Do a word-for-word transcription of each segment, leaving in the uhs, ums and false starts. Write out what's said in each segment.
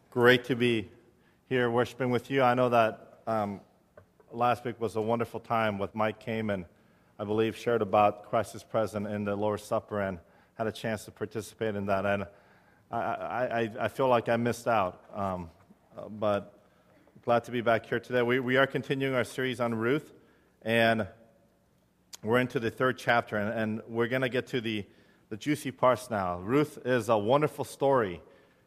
Great to be here worshiping with you. I know that um, last week was a wonderful time with Mike came and I believe shared about Christ is present in the Lord's Supper and had a chance to participate in that. And I, I, I feel like I missed out, um, but glad to be back here today. We, we are continuing our series on Ruth, and we're into the third chapter, and, and we're going to get to the, the juicy parts now. Ruth is a wonderful story.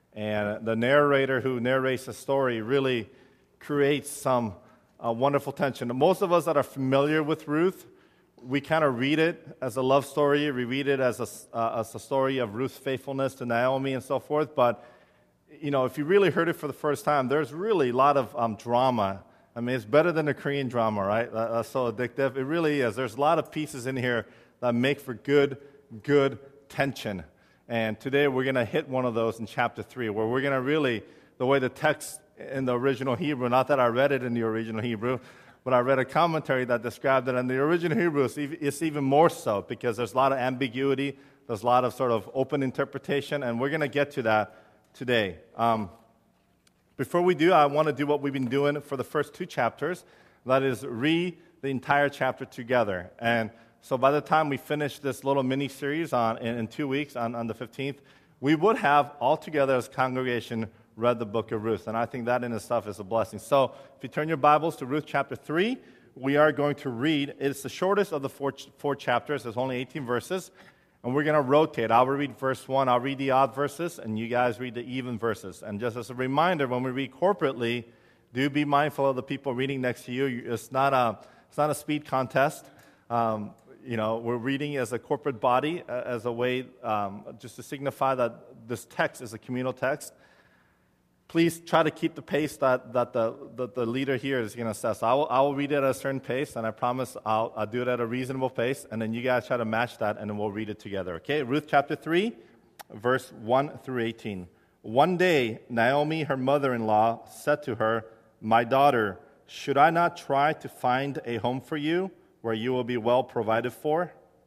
And the narrator who narrates the story really creates some uh, wonderful tension. Most of us that are familiar with Ruth, we kind of read it as a love story. We read it as a, uh, as a story of Ruth's faithfulness to Naomi and so forth. But, you know, if you really heard it for the first time, there's really a lot of um, drama. I mean, it's better than the Korean drama, right? That, that's so addictive. It really is. There's a lot of pieces in here that make for good, good tension. And today we're going to hit one of those in chapter three, where we're going to really, the way the text in the original Hebrew, not that I read it in the original Hebrew, but I read a commentary that described it in the original Hebrew. It's even more so because there's a lot of ambiguity, there's a lot of sort of open interpretation, and we're going to get to that today. Um, before we do, I want to do what we've been doing for the first two chapters, that is read the entire chapter together. And so by the time we finish this little mini-series on, in, in two weeks, on, on the fifteenth, we would have all together as a congregation read the book of Ruth. And I think that in itself is a blessing. So if you turn your Bibles to Ruth chapter three, we are going to read. It's the shortest of the four, four chapters. There's only eighteen verses. And we're going to rotate. I'll read verse one. I'll read the odd verses, and you guys read the even verses. And just as a reminder, when we read corporately, do be mindful of the people reading next to you. It's not a, it's not a speed contest. Um, You know, we're reading as a corporate body, uh, as a way um, just to signify that this text is a communal text. Please try to keep the pace that, that, the, that the leader here is going to set. So I will, I will read it at a certain pace, and I promise I'll, I'll do it at a reasonable pace, and then you guys try to match that, and then we'll read it together. Okay, Ruth chapter three, verse one through eighteen. One day, Naomi, her mother-in-law, said to her, "My daughter, should I not try to find a home for you, where you will be well provided for?"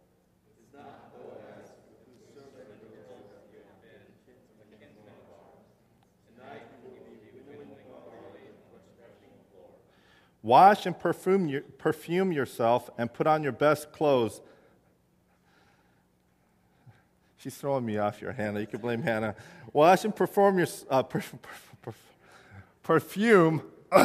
Wash and perfume, your, perfume yourself and put on your best clothes. She's throwing me off your Hannah. You can blame Hannah. Wash and perform your uh, per, per, per, perfume.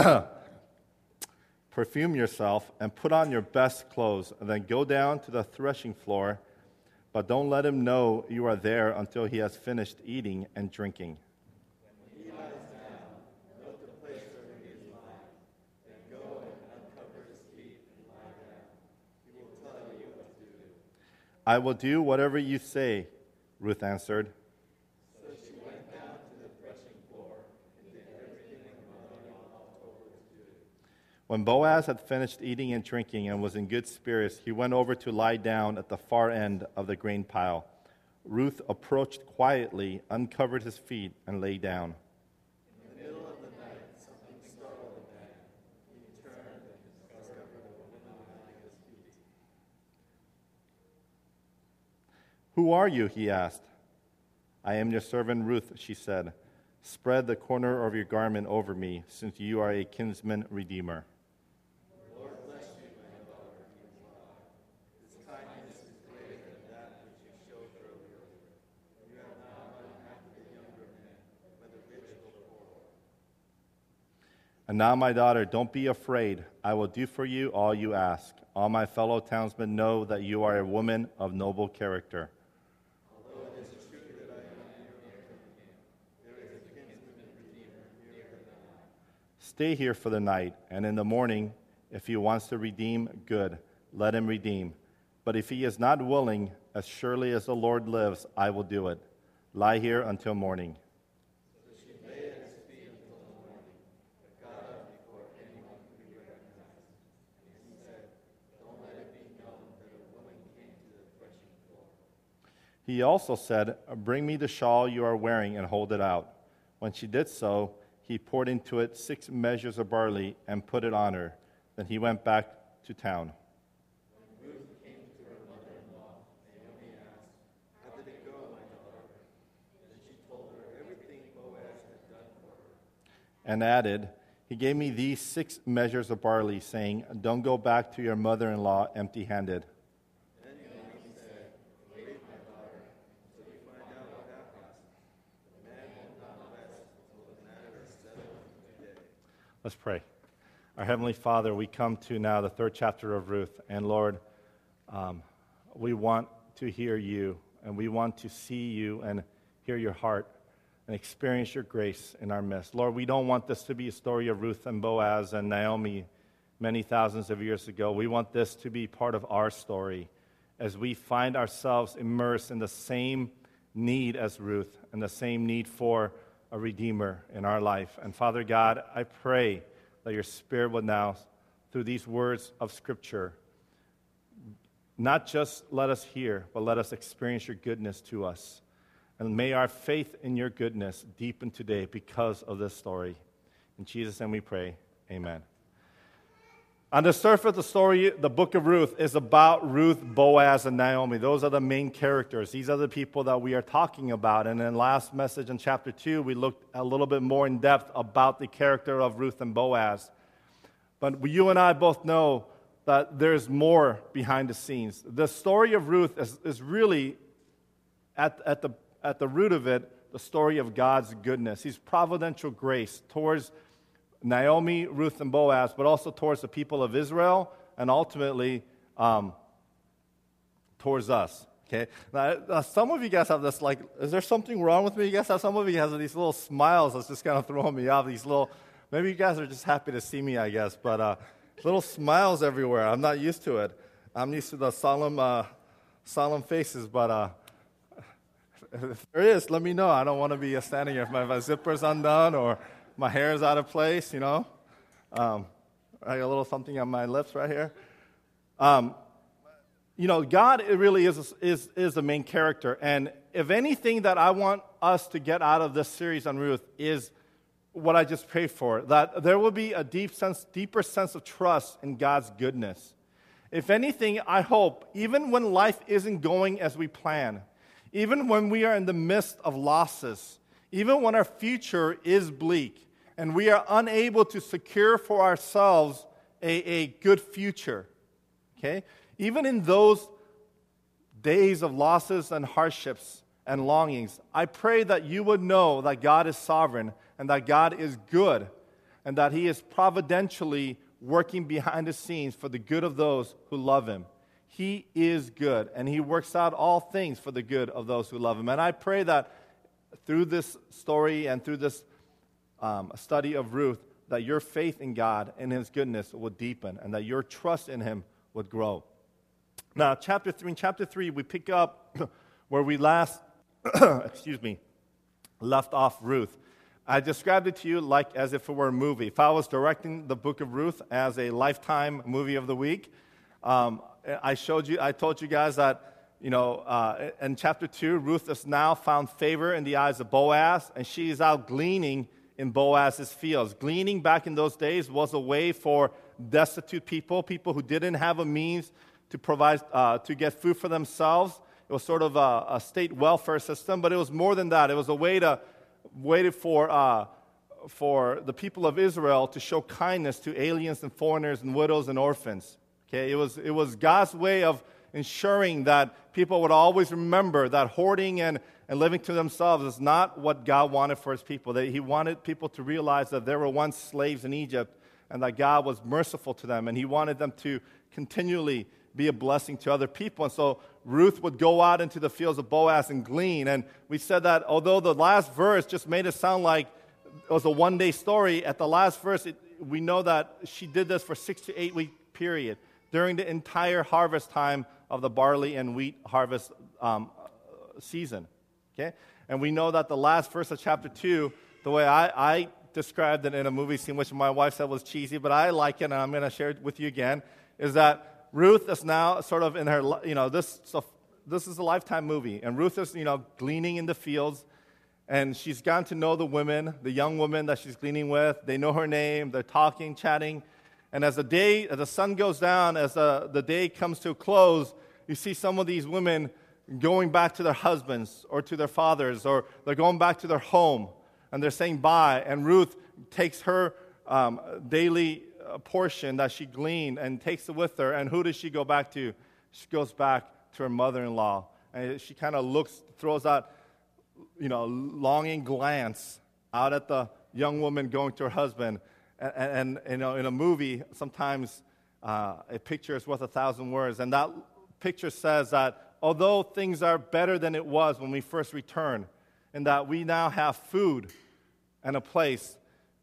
Perfume yourself and put on your best clothes, and then go down to the threshing floor, but don't let him know you are there until he has finished eating and drinking. When he lies down, note the place where he is lying, then go and uncover his feet and lie down. He will tell you what to do. I will do whatever you say, Ruth answered. When Boaz had finished eating and drinking and was in good spirits, he went over to lie down at the far end of the grain pile. Ruth approached quietly, uncovered his feet, and lay down. In the middle of the night, something startled the man. He turned and discovered a woman lying at his feet. "Who are you?" he asked. "I am your servant Ruth," she said. "Spread the corner of your garment over me, since you are a kinsman redeemer." "And now, my daughter, don't be afraid. I will do for you all you ask. All my fellow townsmen know that you are a woman of noble character. Although it is true that I am near him, there is a kinsman redeemer nearer than I. Stay here for the night, and in the morning, if he wants to redeem, good, let him redeem. But if he is not willing, as surely as the Lord lives, I will do it. Lie here until morning." He also said, "Bring me the shawl you are wearing and hold it out." When she did so, he poured into it six measures of barley and put it on her. Then he went back to town. When Ruth came to her mother-in-law, Naomi asked, "How did it go, my daughter?" Then she told her everything Boaz had done for her. and added, he gave me these six measures of barley, saying, don't go back to your mother-in-law empty-handed. Let's pray. Our Heavenly Father, we come to now the third chapter of Ruth, and Lord, um, we want to hear you, and we want to see you and hear your heart and experience your grace in our midst. Lord, we don't want this to be a story of Ruth and Boaz and Naomi many thousands of years ago. We want this to be part of our story as we find ourselves immersed in the same need as Ruth and the same need for a Redeemer in our life. And Father God, I pray that your Spirit would now, through these words of Scripture, not just let us hear, but let us experience your goodness to us. And may our faith in your goodness deepen today because of this story. In Jesus' name we pray, amen. On the surface, the story, the book of Ruth, is about Ruth, Boaz, and Naomi. Those are the main characters. These are the people that we are talking about. And in last message in chapter two, we looked a little bit more in depth about the character of Ruth and Boaz. But you and I both know that there's more behind the scenes. The story of Ruth is, is really, at, at, the, at the root of it, the story of God's goodness. His providential grace towards Naomi, Ruth, and Boaz, but also towards the people of Israel, and ultimately um, towards us. Okay. Now, uh, some of you guys have this, like, is there something wrong with me? You guys have some of you guys have these little smiles that's just kind of throwing me off. These little, maybe you guys are just happy to see me, I guess, but uh, little smiles everywhere. I'm not used to it. I'm used to the solemn, uh, solemn faces, but uh, if there is, let me know. I don't want to be standing here if my, if my zipper's undone or my hair is out of place, you know. Um, I got a little something on my lips right here. Um, you know, God really is, is, is the main character. And if anything that I want us to get out of this series on Ruth is what I just prayed for, that there will be a deep sense, deeper sense of trust in God's goodness. If anything, I hope, even when life isn't going as we plan, even when we are in the midst of losses, even when our future is bleak and we are unable to secure for ourselves a, a good future, okay? Even in those days of losses and hardships and longings, I pray that you would know that God is sovereign and that God is good and that He is providentially working behind the scenes for the good of those who love Him. He is good, and He works out all things for the good of those who love Him. And I pray that through this story and through this um, study of Ruth, that your faith in God and His goodness would deepen and that your trust in Him would grow. Now, chapter three, in chapter three, we pick up where we last, excuse me, left off Ruth. I described it to you like as if it were a movie. If I was directing the book of Ruth as a Lifetime movie of the week, um, I showed you, I told you guys that, you know, uh, in chapter two, Ruth has now found favor in the eyes of Boaz, and she is out gleaning in Boaz's fields. Gleaning back in those days was a way for destitute people, people who didn't have a means to provide, uh, to get food for themselves. It was sort of a, a state welfare system, but it was more than that. It was a way to wait for uh, for the people of Israel to show kindness to aliens and foreigners and widows and orphans. Okay, it was it was God's way of ensuring that people would always remember that hoarding and, and living to themselves is not what God wanted for His people. That He wanted people to realize that there were once slaves in Egypt and that God was merciful to them, and He wanted them to continually be a blessing to other people. And so Ruth would go out into the fields of Boaz and glean. And we said that although the last verse just made it sound like it was a one-day story, at the last verse, it, we know that she did this for six to eight week period during the entire harvest time of the barley and wheat harvest um, season, okay? And we know that the last verse of chapter two, the way I, I described it in a movie scene, which my wife said was cheesy, but I like it, and I'm going to share it with you again, is that Ruth is now sort of in her, you know, this so this is a Lifetime movie, and Ruth is, you know, gleaning in the fields, and she's gotten to know the women, the young women that she's gleaning with. They know her name, they're talking, chatting. And as the day, as the sun goes down, as the, the day comes to a close, you see some of these women going back to their husbands or to their fathers, or they're going back to their home, and they're saying bye. And Ruth takes her um, daily uh, portion that she gleaned and takes it with her. And who does she go back to? She goes back to her mother-in-law. And she kind of looks, throws that, you know, longing glance out at the young woman going to her husband. And, and, and you know, in a movie, sometimes uh, a picture is worth a thousand words. And that picture says that although things are better than it was when we first returned, and that we now have food and a place,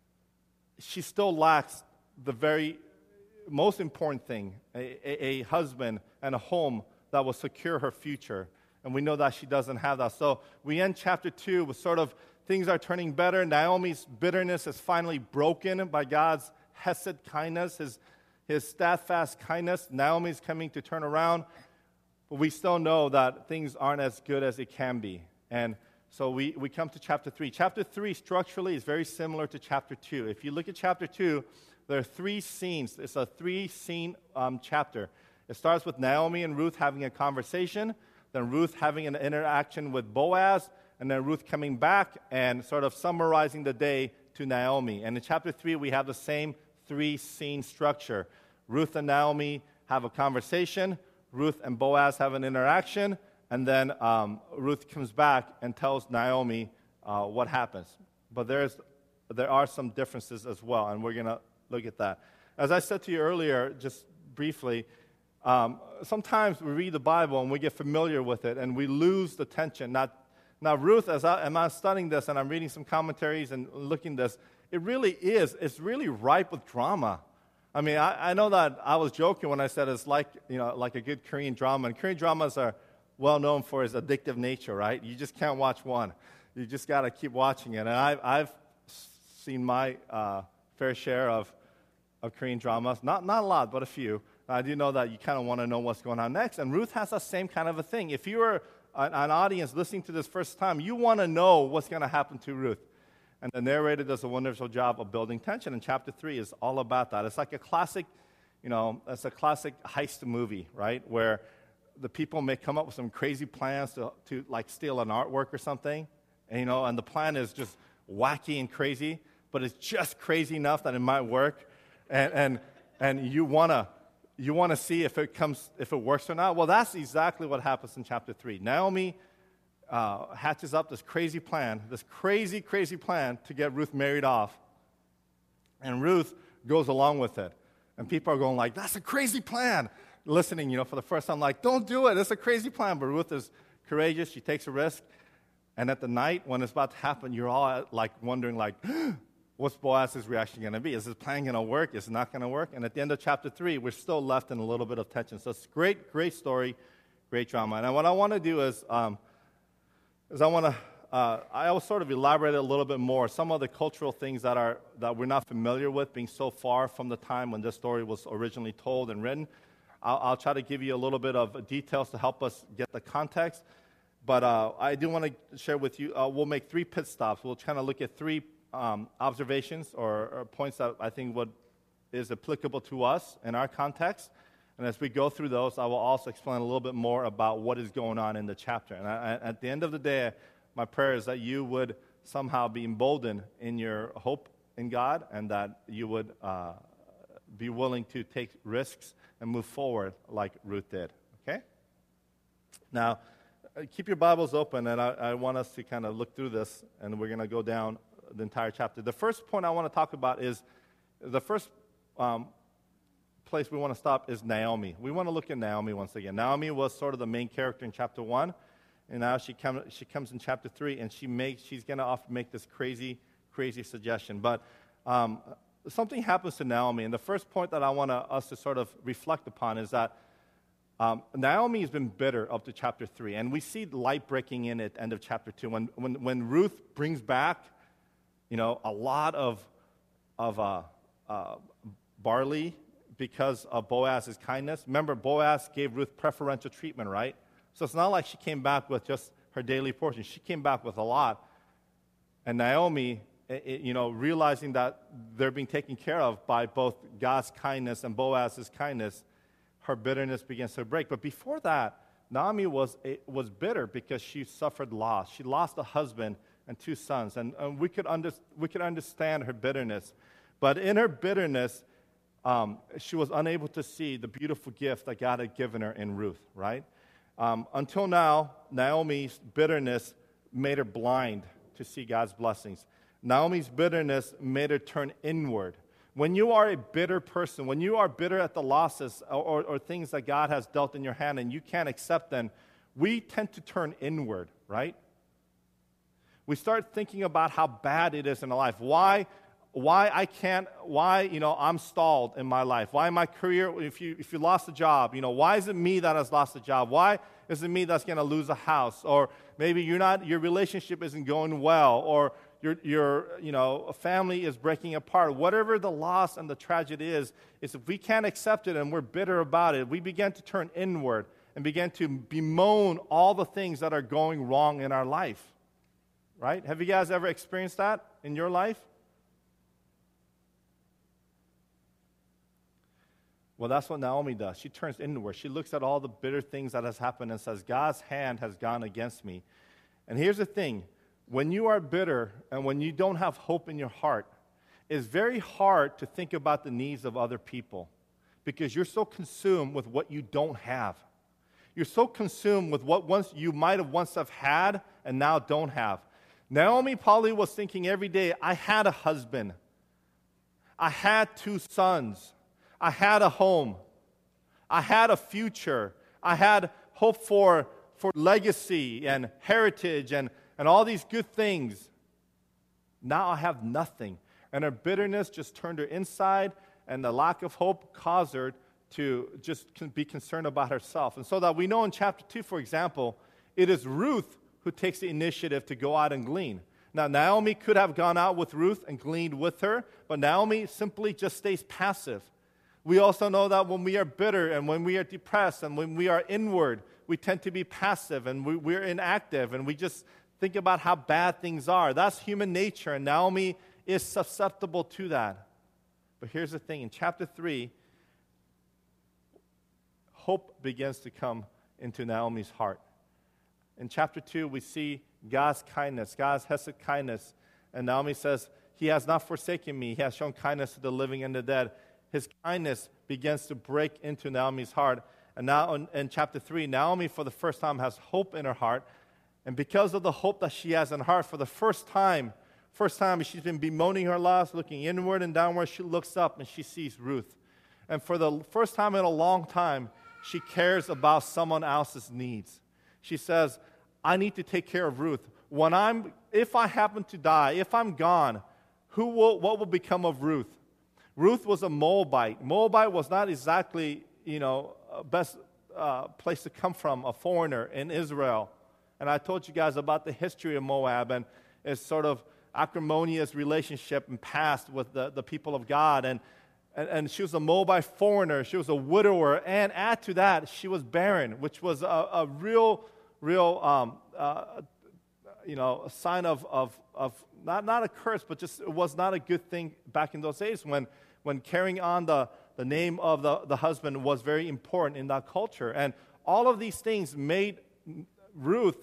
she still lacks the very most important thing, a, a, a husband and a home that will secure her future. And we know that she doesn't have that. So we end chapter two with sort of things are turning better. Naomi's bitterness is finally broken by God's hesed kindness, his, his steadfast kindness. Naomi's coming to turn around. But we still know that things aren't as good as it can be. And so we, we come to chapter three. Chapter three structurally is very similar to chapter two. If you look at chapter two, there are three scenes. It's a three-scene um, chapter. It starts with Naomi and Ruth having a conversation, then Ruth having an interaction with Boaz, and then Ruth coming back and sort of summarizing the day to Naomi. And in chapter three, we have the same three-scene structure. Ruth and Naomi have a conversation. Ruth and Boaz have an interaction. And then um, Ruth comes back and tells Naomi uh, what happens. But there's, there are some differences as well, and we're going to look at that. As I said to you earlier, just briefly, um, sometimes we read the Bible and we get familiar with it, and we lose the tension. Now, now Ruth, as I, as I'm studying this and I'm reading some commentaries and looking at this, it really is, it's really ripe with drama. I mean, I, I know that I was joking when I said it's like, you know, like a good Korean drama, and Korean dramas are well known for its addictive nature, right? You just can't watch one. You just got to keep watching it. And I've, I've seen my uh, fair share of, of Korean dramas. Not, not a lot, but a few. I do know that you kind of want to know what's going on next. And Ruth has the same kind of a thing. If you were an, an audience listening to this first time, you want to know what's going to happen to Ruth. And the narrator does a wonderful job of building tension. And chapter three is all about that. It's like a classic, you know, it's a classic heist movie, right? Where the people may come up with some crazy plans to, to like steal an artwork or something, and, you know, and the plan is just wacky and crazy, but it's just crazy enough that it might work, and and and you wanna you wanna see if it comes if it works or not. Well, that's exactly what happens in chapter three. Naomi uh, hatches up this crazy plan, this crazy crazy plan to get Ruth married off, and Ruth goes along with it, and people are going like, "That's a crazy plan." Listening, you know, for the first time, like, don't do it. It's a crazy plan. But Ruth is courageous. She takes a risk. And at the night, when it's about to happen, you're all, like, wondering, like, what's Boaz's reaction going to be? Is this plan going to work? Is it not going to work? And at the end of chapter three, we're still left in a little bit of tension. So it's great, great story, great drama. And what I want to do is, um, is I want to, uh, I will sort of elaborate a little bit more. Some of the cultural things that are that we're not familiar with, being so far from the time when this story was originally told and written. I'll, I'll try to give you a little bit of details to help us get the context. But uh, I do want to share with you, uh, we'll make three pit stops. We'll kind of look at three um, observations or, or points that I think would, is applicable to us in our context. And as we go through those, I will also explain a little bit more about what is going on in the chapter. And I, at the end of the day, my prayer is that you would somehow be emboldened in your hope in God, and that you would uh, be willing to take risks and move forward like Ruth did, okay? Now, keep your Bibles open, and I, I want us to kind of look through this, and we're going to go down the entire chapter. The first point I want to talk about is, the first um, place we want to stop is Naomi. We want to look at Naomi once again. Naomi was sort of the main character in chapter one, and now she, come, she comes in chapter three, and she makes, she's going to often make this crazy, crazy suggestion. But um, something happens to Naomi, and the first point that I want us to sort of reflect upon is that um, Naomi has been bitter up to chapter three, and we see light breaking in at the end of chapter two. When, when, when Ruth brings back, you know, a lot of, of uh, uh, barley because of Boaz's kindness. Remember, Boaz gave Ruth preferential treatment, right? So it's not like she came back with just her daily portion. She came back with a lot. And Naomi, it, you know, realizing that they're being taken care of by both God's kindness and Boaz's kindness, her bitterness begins to break. But before that, Naomi was, was bitter because she suffered loss. She lost a husband and two sons. And, and we, could under, we could understand her bitterness. But in her bitterness, um, she was unable to see the beautiful gift that God had given her in Ruth, right? Um, until now, Naomi's bitterness made her blind to see God's blessings. Naomi's bitterness made her turn inward. When you are a bitter person, when you are bitter at the losses or, or, or things that God has dealt in your hand and you can't accept them, we tend to turn inward, right? We start thinking about how bad it is in our life. Why, why I can't, why, you know, I'm stalled in my life. Why my career, if you if you lost a job, you know, why is it me that has lost a job? Why is it me that's going to lose a house? Or maybe you're not, your relationship isn't going well, or your, your, you know, family is breaking apart. Whatever the loss and the tragedy is, is if we can't accept it and we're bitter about it, we begin to turn inward and begin to bemoan all the things that are going wrong in our life, right? Have you guys ever experienced that in your life? Well, that's what Naomi does. She turns inward. She looks at all the bitter things that has happened and says, God's hand has gone against me. And here's the thing. When you are bitter and when you don't have hope in your heart, it's very hard to think about the needs of other people because you're so consumed with what you don't have. You're so consumed with what once you might have once have had and now don't have. Naomi probably was thinking every day, I had a husband. I had two sons. I had a home. I had a future. I had hope for, for legacy and heritage and, and all these good things. Now I have nothing. And her bitterness just turned her inside, and the lack of hope caused her to just be concerned about herself. And so that we know in chapter two, for example, it is Ruth who takes the initiative to go out and glean. Now, Naomi could have gone out with Ruth and gleaned with her, but Naomi simply just stays passive. We also know that when we are bitter and when we are depressed and when we are inward, we tend to be passive and we, we're inactive and we just think about how bad things are. That's human nature, and Naomi is susceptible to that. But here's the thing. In chapter three, hope begins to come into Naomi's heart. In chapter two, we see God's kindness, God's hesed kindness. And Naomi says, He has not forsaken me. He has shown kindness to the living and the dead. His kindness begins to break into Naomi's heart. And now in, in chapter three, Naomi for the first time has hope in her heart. And because of the hope that she has in her heart, for the first time, first time she's been bemoaning her loss, looking inward and downward, she looks up and she sees Ruth. And for the first time in a long time, she cares about someone else's needs. She says, I need to take care of Ruth. When I'm, if I happen to die, if I'm gone, who will, what will become of Ruth? Ruth was a Moabite. Moabite was not exactly, you know, best uh, place to come from, a foreigner in Israel. And I told you guys about the history of Moab and its sort of acrimonious relationship and past with the, the people of God. And, and, and she was a Moabite foreigner. She was a widower. And add to that, she was barren, which was a, a real, real, um, uh, you know, a sign of, of, of not, not a curse, but just it was not a good thing back in those days when when carrying on the, the name of the, the husband was very important in that culture. And all of these things made Ruth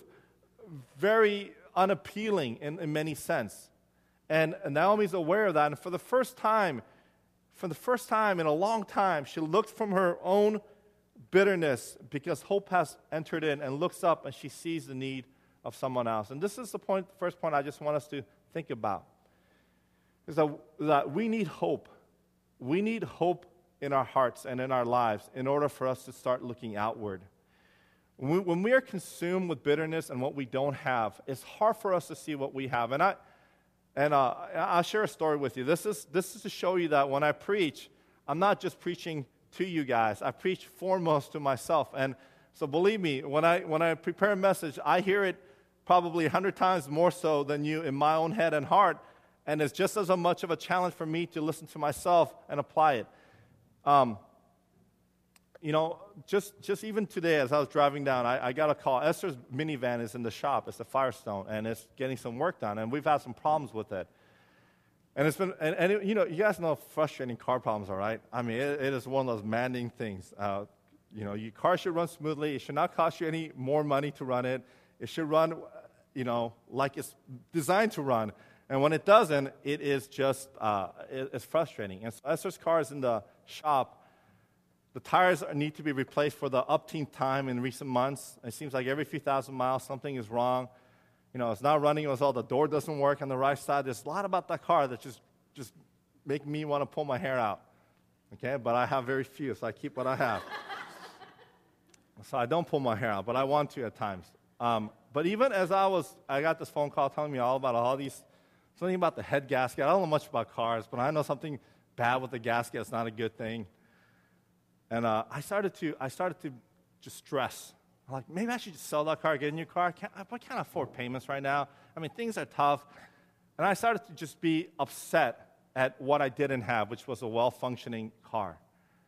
very unappealing in, in many sense. And Naomi's aware of that. And for the first time, for the first time in a long time, she looked from her own bitterness because hope has entered in and looks up and she sees the need of someone else. And this is the point, the first point I just want us to think about. Is that, that we need hope. We need hope in our hearts and in our lives in order for us to start looking outward. When we, when we are consumed with bitterness and what we don't have, it's hard for us to see what we have. And, I, and uh, I'll share a story with you. This is, this is to show you that when I preach, I'm not just preaching to you guys. I preach foremost to myself. And so believe me, when I, when I prepare a message, I hear it probably a hundred times more so than you in my own head and heart. And it's just as much of a challenge for me to listen to myself and apply it. Um, you know, just just even today as I was driving down, I, I got a call. Esther's minivan is in the shop. It's a Firestone, and it's getting some work done. And we've had some problems with it. And it's been, and, and it, you know, you guys know frustrating car problems, all right? I mean, it, it is one of those maddening things. Uh, you know, your car should run smoothly. It should not cost you any more money to run it. It should run, you know, like it's designed to run. And when it doesn't, it is just, uh, it, it's frustrating. And so Esther's car is in the shop. The tires need to be replaced for the upteenth time in recent months. It seems like every few thousand miles, something is wrong. You know, it's not running as well. The door doesn't work on the right side. There's a lot about that car that just, just make me want to pull my hair out. Okay, but I have very few, so I keep what I have. So I don't pull my hair out, but I want to at times. Um, but even as I was, I got this phone call telling me all about all these, something about the head gasket. I don't know much about cars, but I know something bad with the gasket. It's not a good thing. And uh, I started to, I started to just stress. I'm like, maybe I should just sell that car, get a new car. I can't, I can't afford payments right now. I mean, things are tough. And I started to just be upset at what I didn't have, which was a well-functioning car.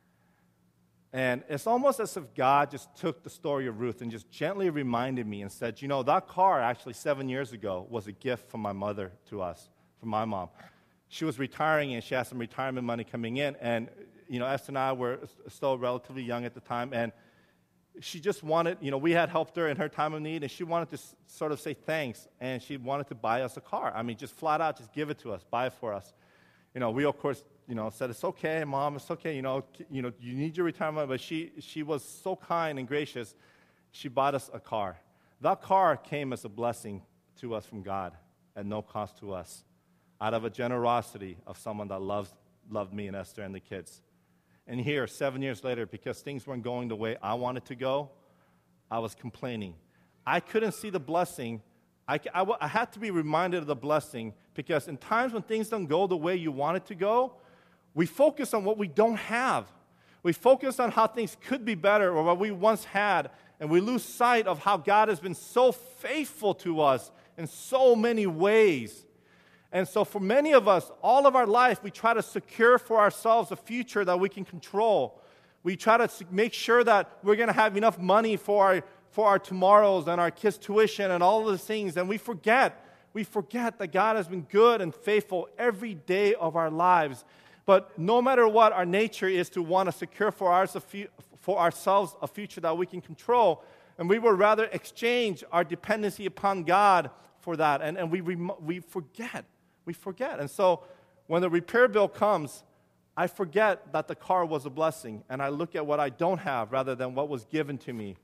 And it's almost as if God just took the story of Ruth and just gently reminded me and said, you know, that car actually seven years ago was a gift from my mother to us, from my mom. She was retiring and she had some retirement money coming in. And, you know, Esther and I were still relatively young at the time. And she just wanted, you know, we had helped her in her time of need. And she wanted to s- sort of say thanks. And she wanted to buy us a car. I mean, just flat out, just give it to us, buy it for us. You know, we, of course, you know, said, it's okay, Mom, it's okay, you know, you know, you need your retirement, but she, she was so kind and gracious, she bought us a car. That car came as a blessing to us from God at no cost to us, out of a generosity of someone that loves, loved me and Esther and the kids. And here, seven years later, because things weren't going the way I wanted to go, I was complaining. I couldn't see the blessing. I, I, I had to be reminded of the blessing, because in times when things don't go the way you want it to go, we focus on what we don't have. We focus on how things could be better or what we once had, and we lose sight of how God has been so faithful to us in so many ways. And so for many of us, all of our life, we try to secure for ourselves a future that we can control. We try to make sure that we're going to have enough money for our, for our tomorrows and our kids' tuition and all of those things, and we forget, we forget that God has been good and faithful every day of our lives. But no matter what, our nature is to want to secure for, ours a fu- for ourselves a future that we can control. And we would rather exchange our dependency upon God for that. And, and we, rem- we forget. We forget. And so when the repair bill comes, I forget that the car was a blessing. And I look at what I don't have rather than what was given to me.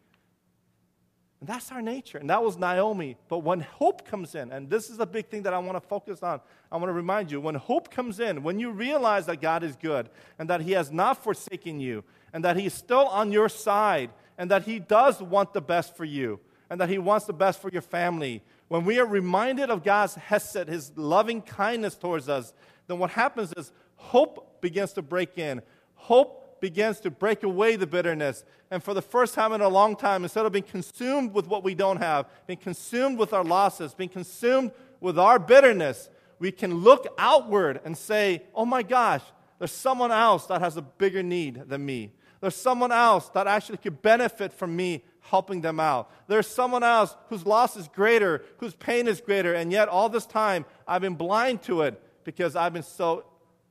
And that's our nature. And that was Naomi. But when hope comes in, and this is a big thing that I want to focus on, I want to remind you, when hope comes in, when you realize that God is good and that He has not forsaken you and that He is still on your side and that He does want the best for you and that He wants the best for your family, when we are reminded of God's hesed, His loving kindness towards us, then what happens is hope begins to break in. Hope begins to break away the bitterness. And for the first time in a long time, instead of being consumed with what we don't have, being consumed with our losses, being consumed with our bitterness, we can look outward and say, oh my gosh, there's someone else that has a bigger need than me. There's someone else that actually could benefit from me helping them out. There's someone else whose loss is greater, whose pain is greater, and yet all this time I've been blind to it because I've been so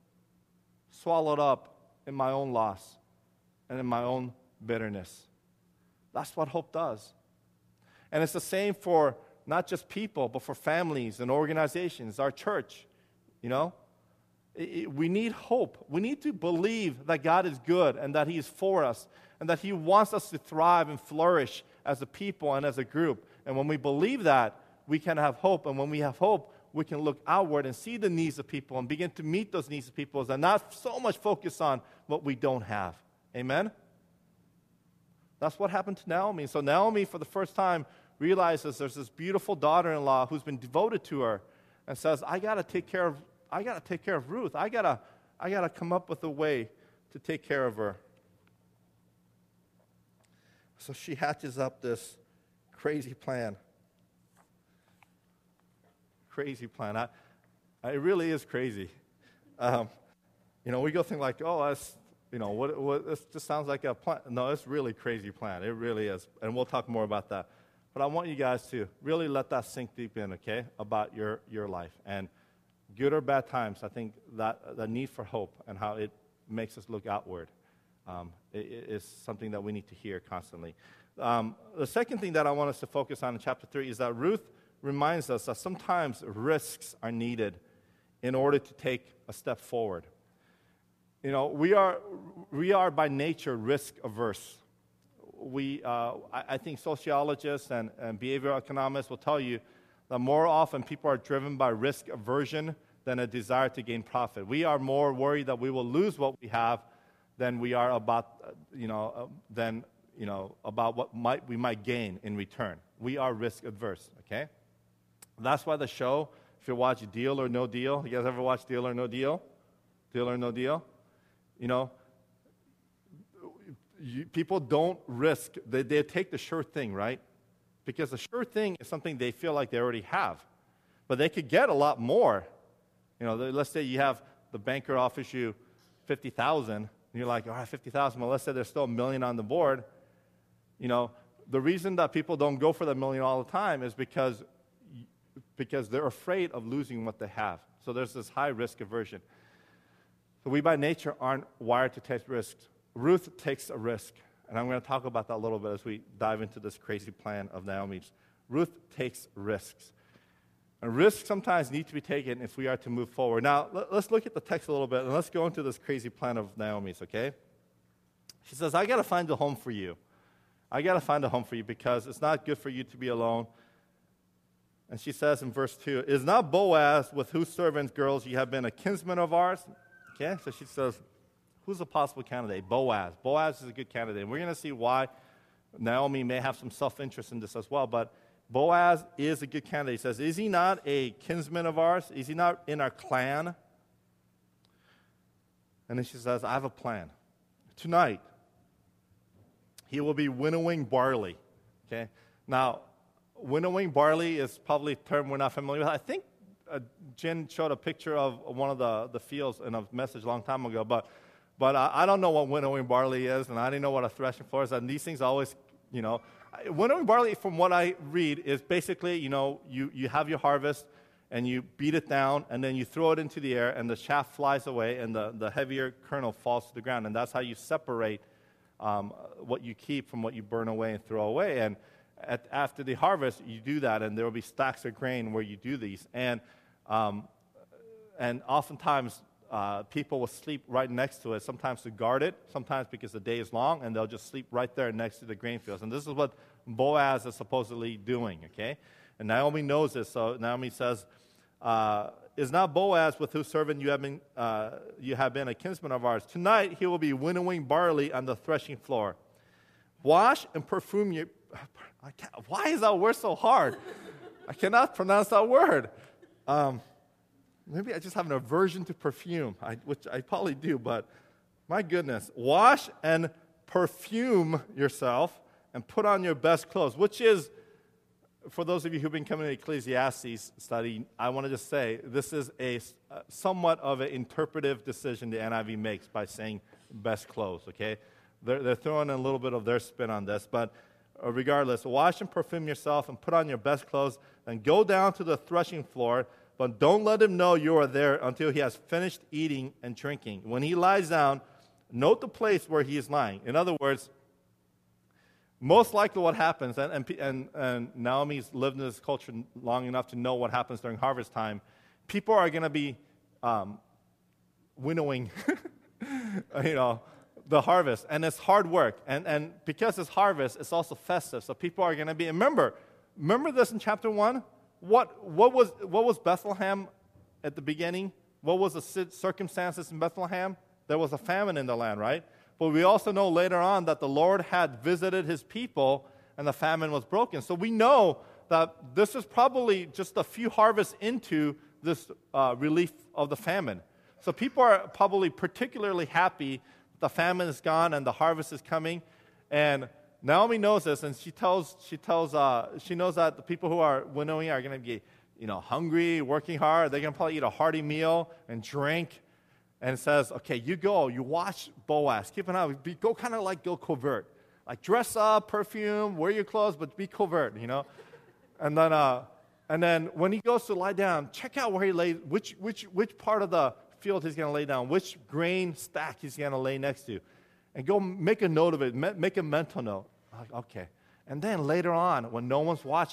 swallowed up in my own loss and in my own bitterness. That's what hope does. And it's the same for not just people, but for families and organizations, our church, you know. It, it, we need hope. We need to believe that God is good and that He is for us and that He wants us to thrive and flourish as a people and as a group. And when we believe that, we can have hope. And when we have hope, we can look outward and see the needs of people and begin to meet those needs of people and not so much focus on what we don't have. Amen? That's what happened to Naomi. So Naomi, for the first time, realizes there's this beautiful daughter-in-law who's been devoted to her and says, I got to take care of I got to take care of Ruth. I got to I got to come up with a way to take care of her. So she hatches up this crazy plan. Crazy plan. I, I, it really is crazy. Um, you know, we go think like, oh, that's, you know, what, what, this just sounds like a plan. No, it's really crazy plan. It really is. And we'll talk more about that. But I want you guys to really let that sink deep in, okay, about your, your life. And good or bad times, I think that the need for hope and how it makes us look outward um, is something that we need to hear constantly. Um, the second thing that I want us to focus on in chapter three is that Ruth reminds us that sometimes risks are needed in order to take a step forward. You know, we are we are by nature risk averse. We, uh, I, I think sociologists and, and behavioral economists will tell you that more often people are driven by risk aversion than a desire to gain profit. We are more worried that we will lose what we have than we are about, uh, you know, uh, than you know about what might we might gain in return. We are risk adverse. Okay, that's why the show. If you watch Deal or No Deal, you guys ever watch Deal or No Deal? Deal or No Deal? You know, you, people don't risk. They they take the sure thing, right? Because the sure thing is something they feel like they already have, but they could get a lot more. You know, let's say you have the banker offers you fifty thousand, and you're like, all right, fifty thousand. Well, let's say there's still a million on the board. You know, the reason that people don't go for the million all the time is because because they're afraid of losing what they have. So there's this high risk aversion. So we by nature aren't wired to take risks. Ruth takes a risk, and I'm going to talk about that a little bit as we dive into this crazy plan of Naomi's. Ruth takes risks. And risks sometimes need to be taken if we are to move forward. Now, let's look at the text a little bit, and let's go into this crazy plan of Naomi's, okay? She says, I got to find a home for you. I got to find a home for you because it's not good for you to be alone. And she says in verse two, is not Boaz, with whose servants, girls, you have been a kinsman of ours? Okay, so she says, who's a possible candidate? Boaz. Boaz is a good candidate. And we're going to see why Naomi may have some self-interest in this as well. But Boaz is a good candidate. He says, is he not a kinsman of ours? Is he not in our clan? And then she says, I have a plan. Tonight, he will be winnowing barley. Okay, now, winnowing barley is probably a term we're not familiar with. I think uh, Jen showed a picture of one of the, the fields in a message a long time ago, but but uh, I don't know what winnowing barley is, and I didn't know what a threshing floor is, and these things always, you know, winnowing barley, from what I read, is basically, you know, you, you have your harvest, and you beat it down, and then you throw it into the air, and the chaff flies away, and the, the heavier kernel falls to the ground, and that's how you separate um, what you keep from what you burn away and throw away, and At, after the harvest, you do that, and there will be stacks of grain where you do these. And um, and oftentimes, uh, people will sleep right next to it, sometimes to guard it, sometimes because the day is long, and they'll just sleep right there next to the grain fields. And this is what Boaz is supposedly doing, okay? And Naomi knows this, so Naomi says, uh, is not Boaz, with whose servant you have been uh, you have been a kinsman of ours? Tonight he will be winnowing barley on the threshing floor. Wash and perfume your... I can't, why is that word so hard? I cannot pronounce that word. Um, maybe I just have an aversion to perfume, I, which I probably do, but my goodness. Wash and perfume yourself and put on your best clothes, which is, for those of you who've been coming to Ecclesiastes study, I want to just say this is a uh, somewhat of an interpretive decision the N I V makes by saying best clothes, okay? They're, they're throwing a little bit of their spin on this, but regardless, wash and perfume yourself and put on your best clothes and go down to the threshing floor, but don't let him know you are there until he has finished eating and drinking. When he lies down, note the place where he is lying. In other words, most likely what happens, and, and, and, and Naomi's lived in this culture long enough to know what happens during harvest time, people are going to be um, winnowing, you know, the harvest, and it's hard work, and and because it's harvest, it's also festive. So people are going to be. Remember, remember this in chapter one. What what was what was Bethlehem at the beginning? What was the circumstances in Bethlehem? There was a famine in the land, right? But we also know later on that the Lord had visited His people, and the famine was broken. So we know that this is probably just a few harvests into this uh, relief of the famine. So people are probably particularly happy. The famine is gone and the harvest is coming, and Naomi knows this, and she tells she tells uh, she knows that the people who are winnowing are going to be, you know, hungry, working hard. They're going to probably eat a hearty meal and drink, and says, okay, you go, you watch Boaz, keep an eye, be, go kind of like go covert, like dress up, perfume, wear your clothes, but be covert, you know, and then uh, and then when he goes to lie down, check out where he lays, which which which part of the field he's going to lay down, which grain stack he's going to lay next to, and go make a note of it, make a mental note. Okay. And then later on, when no one's watching,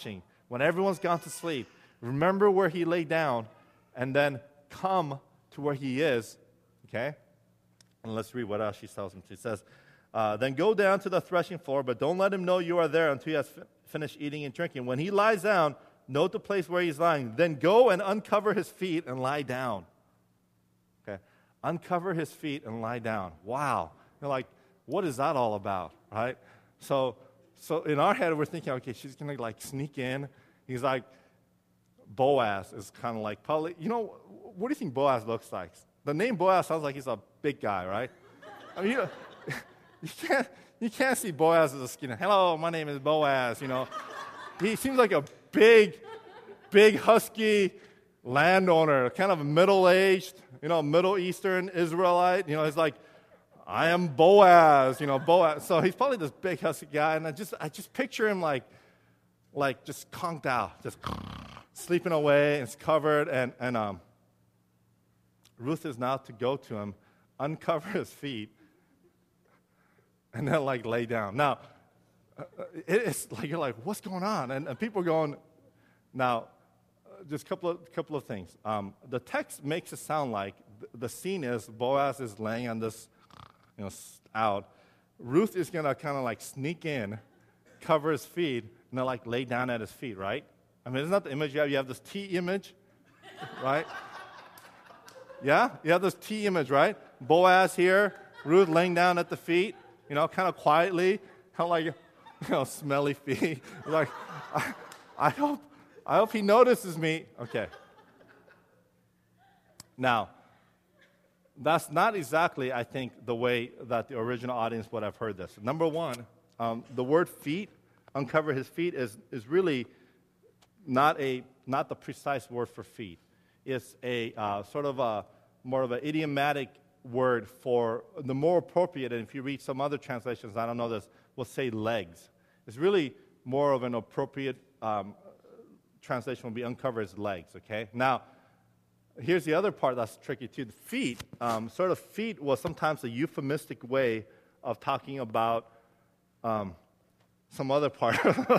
when everyone's gone to sleep, remember where he lay down, and then come to where he is, okay? And let's read what else she tells him. She says, uh, then go down to the threshing floor, but don't let him know you are there until he has fi- finished eating and drinking. When he lies down, note the place where he's lying. Then go and uncover his feet and lie down. Okay? Uncover his feet and lie down. Wow. You're like, what is that all about, right? So, so in our head, we're thinking, okay, she's going to like sneak in. He's like, Boaz is kind of like, probably, you know, what do you think Boaz looks like? The name Boaz sounds like he's a big guy, right? I mean, you, you can't you can't see Boaz as a skinny. Hello, my name is Boaz. You know, he seems like a big, big husky landowner, kind of middle-aged, you know, Middle Eastern Israelite. You know, he's like, I am Boaz. You know, Boaz. So he's probably this big husky guy, and I just I just picture him like, like just conked out, just sleeping away, and it's covered, and and um. Ruth is now to go to him, uncover his feet, and then like lay down. Now, uh, it's like you're like, what's going on? And, and people are going. Now, uh, just a couple of couple of things. Um, the text makes it sound like th- the scene is Boaz is laying on this, you know, out. Ruth is gonna kind of like sneak in, cover his feet, and then like lay down at his feet, right? I mean, isn't that the image you have? You have this T image, right? Yeah? You have this T image, right? Boaz here, Ruth laying down at the feet, you know, kind of quietly, kind of like, you know, smelly feet. Like, I, I hope, I hope he notices me. Okay. Now, that's not exactly, I think, the way that the original audience would have heard this. Number one, um, the word feet, uncover his feet, is, is really not a not the precise word for feet. It's a uh, sort of a more of an idiomatic word for the more appropriate, and if you read some other translations, I don't know this, will say legs. It's really more of an appropriate um, translation will be uncover his legs, okay? Now, here's the other part that's tricky too. The feet, um, sort of feet was sometimes a euphemistic way of talking about um, some other part.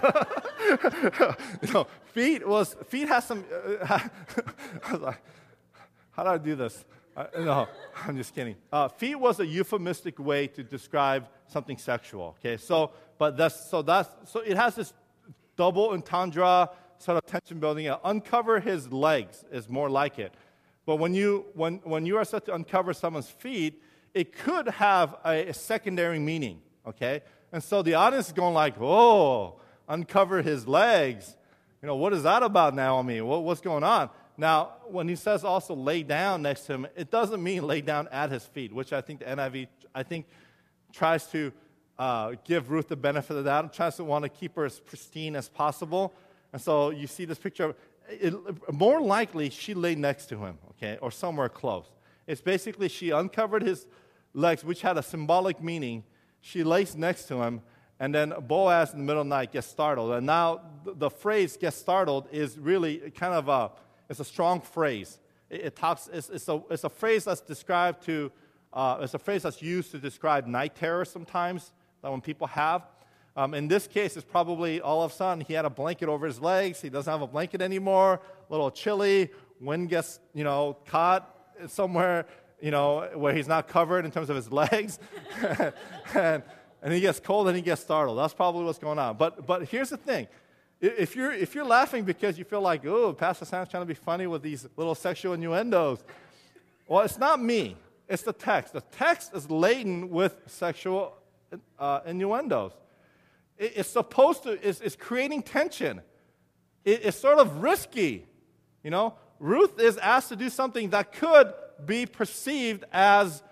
you know, feet was feet has some. Uh, I was like, how do I do this? Uh, no, I'm just kidding. Uh, feet was a euphemistic way to describe something sexual. Okay, so but that's so that's so it has this double entendre sort of tension building. Uh, uncover his legs is more like it. But when you when when you are set to uncover someone's feet, it could have a, a secondary meaning. Okay, and so the audience is going like, oh, uncover his legs. You know, what is that about, Naomi? What, what's going on? Now, when he says also lay down next to him, it doesn't mean lay down at his feet, which I think the N I V, I think, tries to uh, give Ruth the benefit of that. It tries to want to keep her as pristine as possible. And so you see this picture. It, more likely, she lay next to him, okay, or somewhere close. It's basically she uncovered his legs, which had a symbolic meaning. She lays next to him, and then Boaz in the middle of the night gets startled. And now the, the phrase "get startled" is really kind of a it's a strong phrase. It, it talks. It's, it's a it's a phrase that's described to. Uh, it's a phrase that's used to describe night terror sometimes that when people have. Um, in this case, it's probably all of a sudden he had a blanket over his legs. He doesn't have a blanket anymore. A little chilly. Wind gets you know caught somewhere you know where he's not covered in terms of his legs, and and he gets cold and he gets startled. That's probably what's going on. But but here's the thing. If you're if you're laughing because you feel like, oh, Pastor Sam's trying to be funny with these little sexual innuendos, well, it's not me. It's the text. The text is laden with sexual uh, innuendos. It, it's supposed to. It's, it's creating tension. It, it's sort of risky. You know, Ruth is asked to do something that could be perceived as,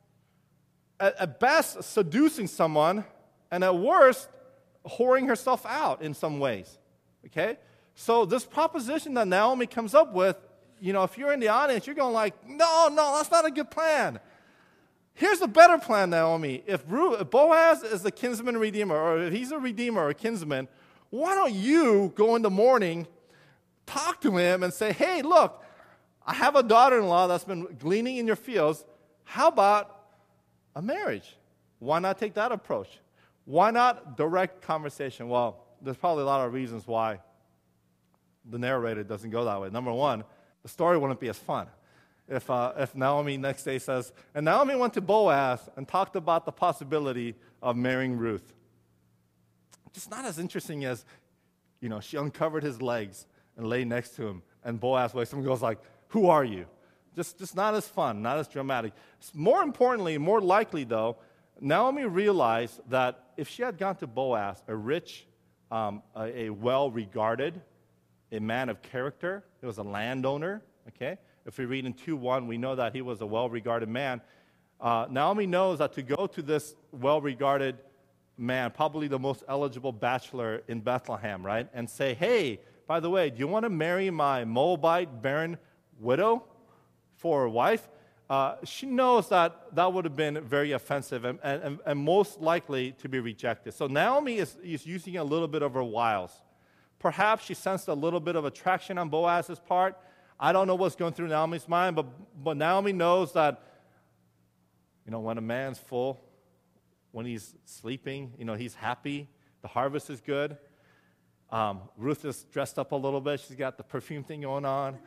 at, at best, seducing someone, and at worst, whoring herself out in some ways, okay? So this proposition that Naomi comes up with, you know, if you're in the audience, you're going like, no, no, that's not a good plan. Here's a better plan, Naomi. If, Ruth, if Boaz is a kinsman redeemer, or if he's a redeemer or a kinsman, why don't you go in the morning, talk to him and say, hey, look, I have a daughter-in-law that's been gleaning in your fields. How about a marriage? Why not take that approach? Why not direct conversation? Well, there's probably a lot of reasons why the narrator doesn't go that way. Number one, the story wouldn't be as fun if uh, if Naomi next day says, and Naomi went to Boaz and talked about the possibility of marrying Ruth. Just not as interesting as, you know, she uncovered his legs and lay next to him, and Boaz wakes up and goes like, who are you? Just, just not as fun, not as dramatic. More importantly, more likely though, Naomi realized that if she had gone to Boaz, a rich, um, a, a well-regarded, a man of character, he was a landowner, okay? If we read in two one, we know that he was a well-regarded man. Uh, Naomi knows that to go to this well-regarded man, probably the most eligible bachelor in Bethlehem, right? And say, hey, by the way, do you want to marry my Moabite barren widow for a wife? Uh, she knows that that would have been very offensive and, and, and most likely to be rejected. So Naomi is, is using a little bit of her wiles. Perhaps she sensed a little bit of attraction on Boaz's part. I don't know what's going through Naomi's mind, but, but Naomi knows that, you know, when a man's full, when he's sleeping, you know, he's happy, the harvest is good. Um, Ruth is dressed up a little bit. She's got the perfume thing going on.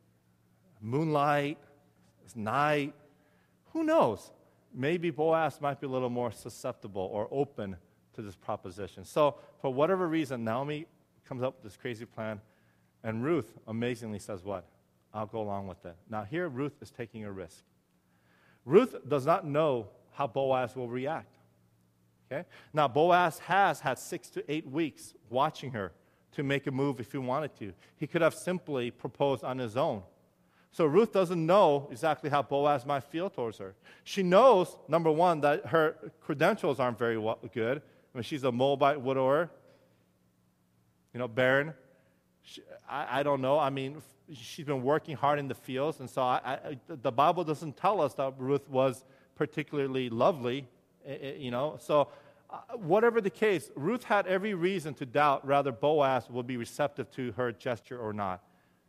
Moonlight. It's night. Who knows? Maybe Boaz might be a little more susceptible or open to this proposition. So for whatever reason, Naomi comes up with this crazy plan, and Ruth amazingly says what? I'll go along with it. Now here Ruth is taking a risk. Ruth does not know how Boaz will react. Okay? Now Boaz has had six to eight weeks watching her to make a move if he wanted to. He could have simply proposed on his own. So Ruth doesn't know exactly how Boaz might feel towards her. She knows, number one, that her credentials aren't very good. I mean, she's a Moabite widower, you know, barren. She, I, I don't know. I mean, she's been working hard in the fields, and so I, I, the Bible doesn't tell us that Ruth was particularly lovely, you know. So uh, whatever the case, Ruth had every reason to doubt whether Boaz would be receptive to her gesture or not.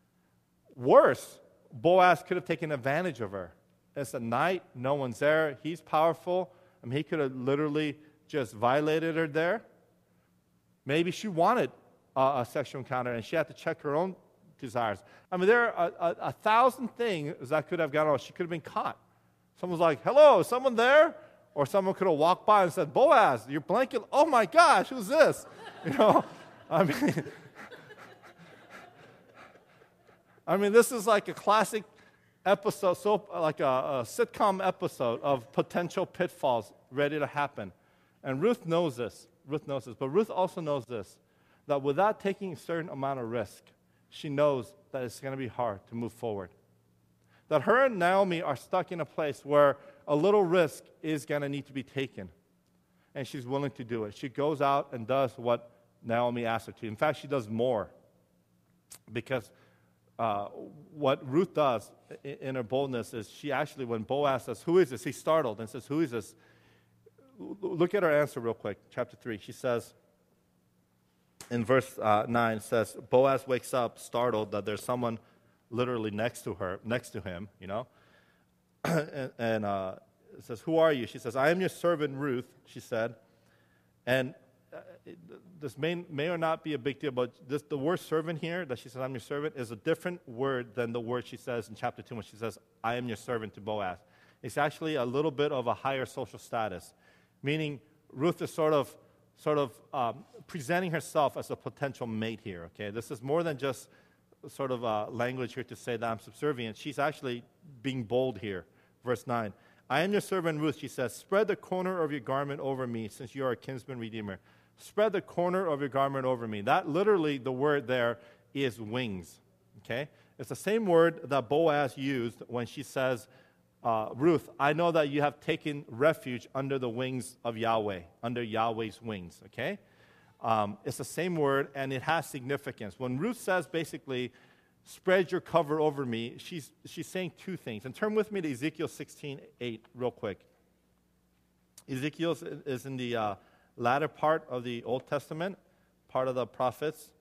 Worse, Boaz could have taken advantage of her. It's at night, no one's there, he's powerful. I mean, he could have literally just violated her there. Maybe she wanted a, a sexual encounter and she had to check her own desires. I mean, there are a, a, a thousand things that could have gone on. She could have been caught. Someone's like, hello, is someone there? Or someone could have walked by and said, Boaz, your blanket, oh my gosh, who's this? You know, I mean... I mean, this is like a classic episode, so like a, a sitcom episode of potential pitfalls ready to happen. And Ruth knows this. Ruth knows this. But Ruth also knows this, that without taking a certain amount of risk, she knows that it's going to be hard to move forward. That her and Naomi are stuck in a place where a little risk is going to need to be taken. And she's willing to do it. She goes out and does what Naomi asked her to. In fact, she does more. Because Uh, what Ruth does in, in her boldness is she actually, when Boaz says, who is this? He's startled and says, who is this? Look at her answer real quick, chapter three. She says, in verse uh, nine, it says, Boaz wakes up startled that there's someone literally next to her, next to him, you know. and and uh, it says, who are you? She says, I am your servant Ruth, she said. And Uh, it, this may, may or not be a big deal, but this, the word servant here, that she says, I'm your servant, is a different word than the word she says in chapter two when she says, I am your servant to Boaz. It's actually a little bit of a higher social status, meaning Ruth is sort of, sort of um, presenting herself as a potential mate here, okay? This is more than just sort of uh, language here to say that I'm subservient. She's actually being bold here. Verse nine, I am your servant Ruth, she says, spread the corner of your garment over me, since you are a kinsman redeemer. Spread the corner of your garment over me. That literally, the word there is wings, okay? It's the same word that Boaz used when she says, uh, Ruth, I know that you have taken refuge under the wings of Yahweh, under Yahweh's wings, okay? Um, it's the same word, and it has significance. When Ruth says, basically, spread your cover over me, she's, she's saying two things. And turn with me to Ezekiel sixteen eight real quick. Ezekiel is in the... Uh, latter part of the Old Testament, part of the prophets.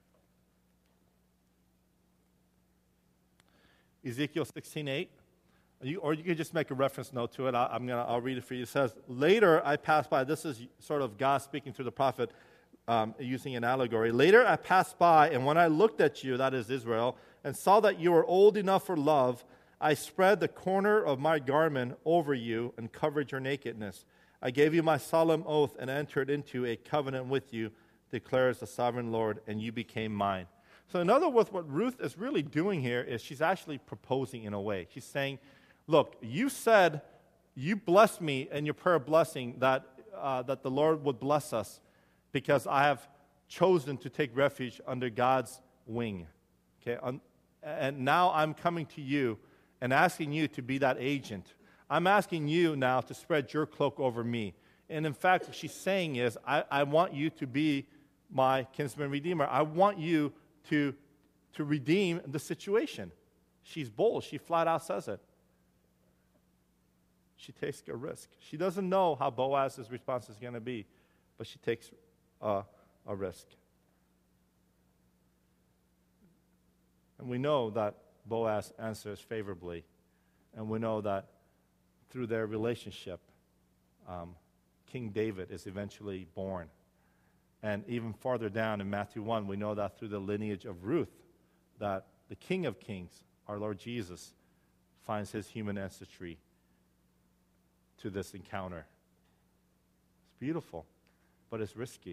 Ezekiel sixteen eight. You, or you can just make a reference note to it. I, I'm gonna, I'll read it for you. It says, later I passed by. This is sort of God speaking through the prophet um, using an allegory. Later I passed by, and when I looked at you, that is Israel, and saw that you were old enough for love, I spread the corner of my garment over you and covered your nakedness. I gave you my solemn oath and entered into a covenant with you, declares the sovereign Lord, and you became mine. So in other words, what Ruth is really doing here is she's actually proposing in a way. She's saying, look, you said, you blessed me in your prayer blessing that, uh, that the Lord would bless us because I have chosen to take refuge under God's wing. Okay, um, and now I'm coming to you and asking you to be that agent. I'm asking you now to spread your cloak over me. And in fact, what she's saying is, I, I want you to be my kinsman redeemer. I want you to, to redeem the situation. She's bold. She flat out says it. She takes a risk. She doesn't know how Boaz's response is going to be, but she takes uh, a risk. And we know that Boaz answers favorably, and we know that through their relationship, um, King David is eventually born. And even farther down in Matthew one, we know that through the lineage of Ruth, that the King of Kings, our Lord Jesus, finds his human ancestry to this encounter. It's beautiful, but it's risky.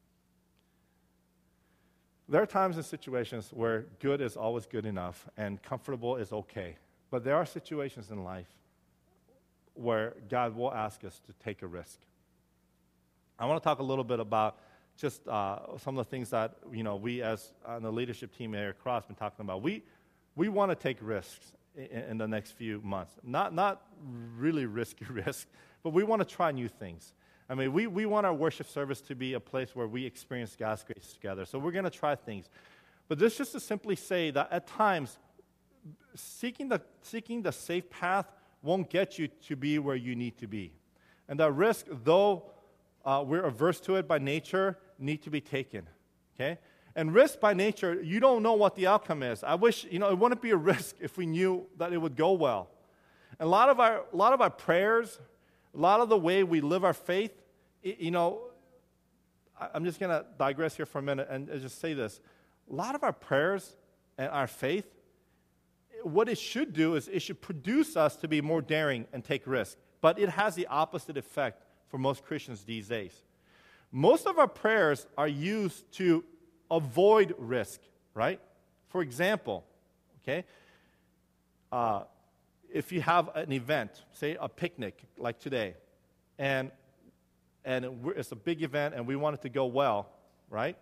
There are times and situations where good is always good enough and comfortable is okay. But there are situations in life where God will ask us to take a risk. I want to talk a little bit about just uh, some of the things that, you know, we as on the leadership team here at Cross been talking about. We we want to take risks in, in the next few months. Not not really risky risks, but we want to try new things. I mean, we, we want our worship service to be a place where we experience God's grace together. So we're going to try things. But this just to simply say that at times, seeking the seeking the safe path won't get you to be where you need to be. And that risk, though uh, we're averse to it by nature, need to be taken. Okay? And risk by nature, you don't know what the outcome is. I wish, you know, it wouldn't be a risk if we knew that it would go well. And a lot of our a lot of our prayers, a lot of the way we live our faith, you know, I'm just going to digress here for a minute and just say this. A lot of our prayers and our faith, what it should do is it should produce us to be more daring and take risks. But it has the opposite effect for most Christians these days. Most of our prayers are used to avoid risk, right? For example, okay, uh, if you have an event, say a picnic like today, and and it's a big event and we want it to go well, right?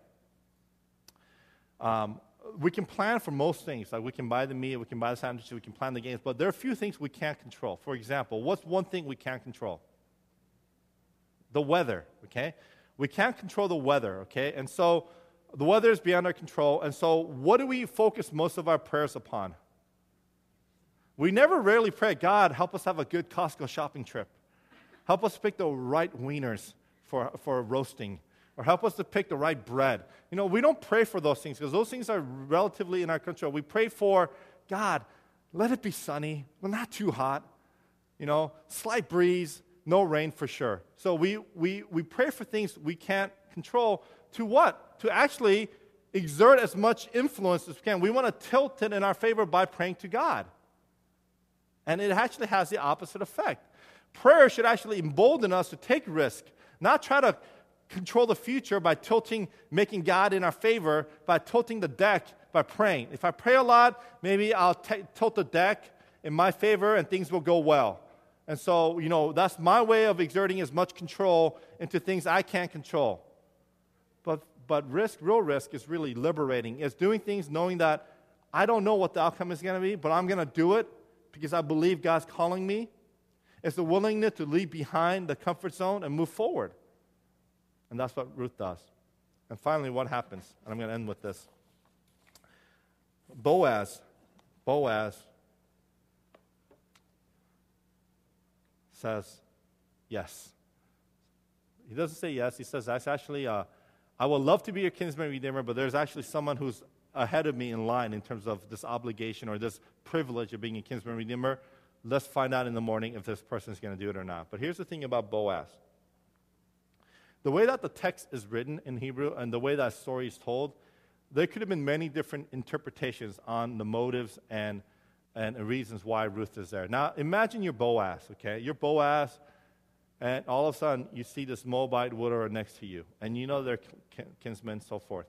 Um, we can plan for most things. Like we can buy the meat, we can buy the sandwiches, we can plan the games, but there are a few things we can't control. For example, what's one thing we can't control? The weather, okay? We can't control the weather, okay? And so the weather is beyond our control, and so what do we focus most of our prayers upon? We never rarely pray, God, help us have a good Costco shopping trip. Help us pick the right wieners for, for roasting. Or help us to pick the right bread. You know, we don't pray for those things because those things are relatively in our control. We pray for, God, let it be sunny, but not too hot. You know, slight breeze, no rain for sure. So we, we, we pray for things we can't control. To what? To actually exert as much influence as we can. We want to tilt it in our favor by praying to God. And it actually has the opposite effect. Prayer should actually embolden us to take risk, not try to control the future by tilting, making God in our favor, by tilting the deck by praying. If I pray a lot, maybe I'll t- tilt the deck in my favor and things will go well. And so, you know, that's my way of exerting as much control into things I can't control. But but risk, real risk, is really liberating. It's doing things knowing that I don't know what the outcome is going to be, but I'm going to do it because I believe God's calling me. It's the willingness to leave behind the comfort zone and move forward. And that's what Ruth does. And finally, what happens? And I'm going to end with this. Boaz, Boaz says yes. He doesn't say yes. He says, that's actually, uh, I would love to be your kinsman redeemer, but there's actually someone who's ahead of me in line in terms of this obligation or this privilege of being a kinsman redeemer. let's find out in the morning if this person is going to do it or not. But here's the thing about Boaz. The way that the text is written in Hebrew and the way that story is told, there could have been many different interpretations on the motives and, and reasons why Ruth is there. Now, imagine you're Boaz, okay? You're Boaz, and all of a sudden you see this Moabite widower next to you, and you know they're kinsmen and so forth.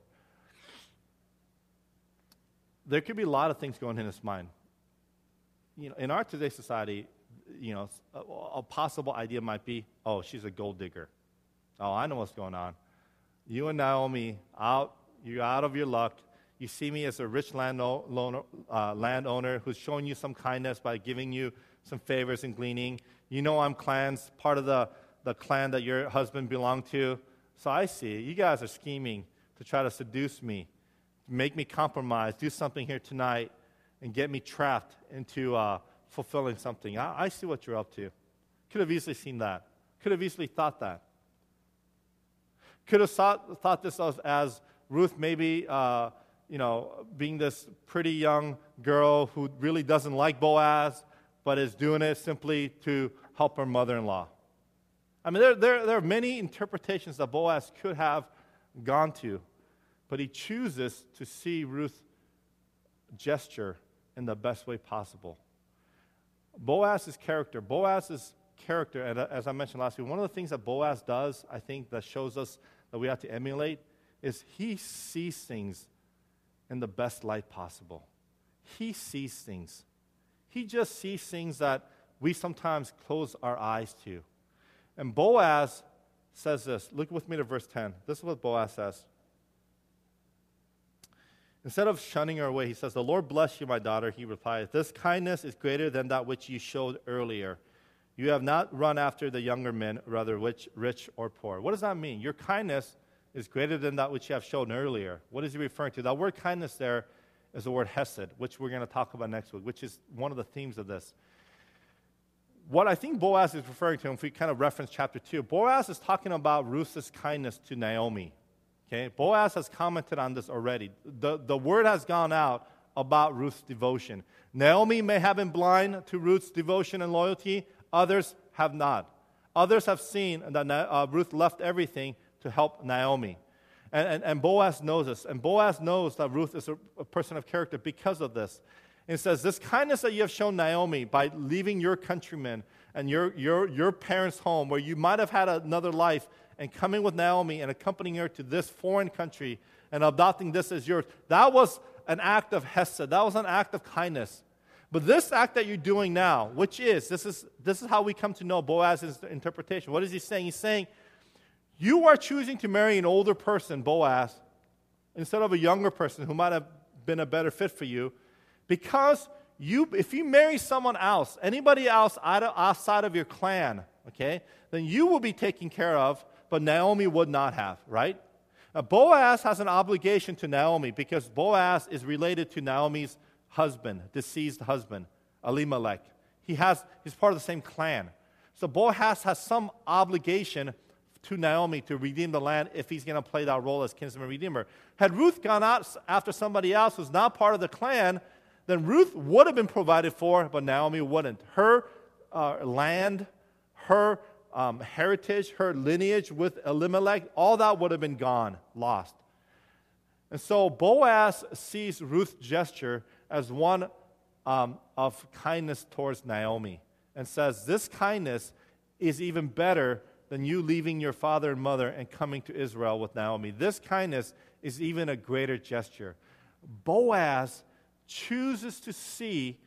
There could be a lot of things going in his mind. You know, in our today's society, you know, a, a possible idea might be, oh, she's a gold digger. Oh, I know what's going on. You and Naomi, out, you're out of your luck. You see me as a rich landowner, uh, landowner who's showing you some kindness by giving you some favors and gleaning. You know I'm clans, part of the, the clan that your husband belonged to. So I see, you guys are scheming to try to seduce me, make me compromise, do something here tonight, and get me trapped into uh, fulfilling something. I, I see what you're up to. Could have easily seen that. Could have easily thought that. Could have thought, thought this as, as Ruth maybe, uh, you know, being this pretty young girl who really doesn't like Boaz, but is doing it simply to help her mother-in-law. I mean, there, there, there are many interpretations that Boaz could have gone to, but he chooses to see Ruth's gesture in the best way possible. Boaz's character, Boaz's character, and as I mentioned last week, one of the things that Boaz does, I think, that shows us that we have to emulate, is he sees things in the best light possible. He sees things. He just sees things that we sometimes close our eyes to. And Boaz says this. Look with me to verse ten. This is what Boaz says. Instead of shunning her away, he says, "The Lord bless you, my daughter." He replied, "This kindness is greater than that which you showed earlier. You have not run after the younger men, rather rich, rich or poor." What does that mean? Your kindness is greater than that which you have shown earlier. What is he referring to? That word kindness there is the word hesed, which we're going to talk about next week, which is one of the themes of this. What I think Boaz is referring to, if we kind of reference chapter two, Boaz is talking about Ruth's kindness to Naomi. Okay, Boaz has commented on this already. The, the word has gone out about Ruth's devotion. Naomi may have been blind to Ruth's devotion and loyalty. Others have not. Others have seen that uh, Ruth left everything to help Naomi. And, and, and Boaz knows this. And Boaz knows that Ruth is a, a person of character because of this. And it says, this kindness that you have shown Naomi by leaving your countrymen and your, your, your parents' home where you might have had another life and coming with Naomi and accompanying her to this foreign country and adopting this as yours, that was an act of hesed. That was an act of kindness. But this act that you're doing now, which is, this is, this is how we come to know Boaz's interpretation. What is he saying? He's saying, you are choosing to marry an older person, Boaz, instead of a younger person who might have been a better fit for you, because you, if you marry someone else, anybody else outside of your clan, okay, then you will be taken care of, but Naomi would not have, right? Now, Boaz has an obligation to Naomi because Boaz is related to Naomi's husband, deceased husband, Elimelech. He has, he's part of the same clan. So Boaz has some obligation to Naomi to redeem the land if he's going to play that role as kinsman redeemer. Had Ruth gone out after somebody else who's not part of the clan, then Ruth would have been provided for, but Naomi wouldn't. Her uh, land, her um, heritage, her lineage with Elimelech, all that would have been gone, lost. And so Boaz sees Ruth's gesture as one um, of kindness towards Naomi and says, this kindness is even better than you leaving your father and mother and coming to Israel with Naomi. This kindness is even a greater gesture. Boaz chooses to see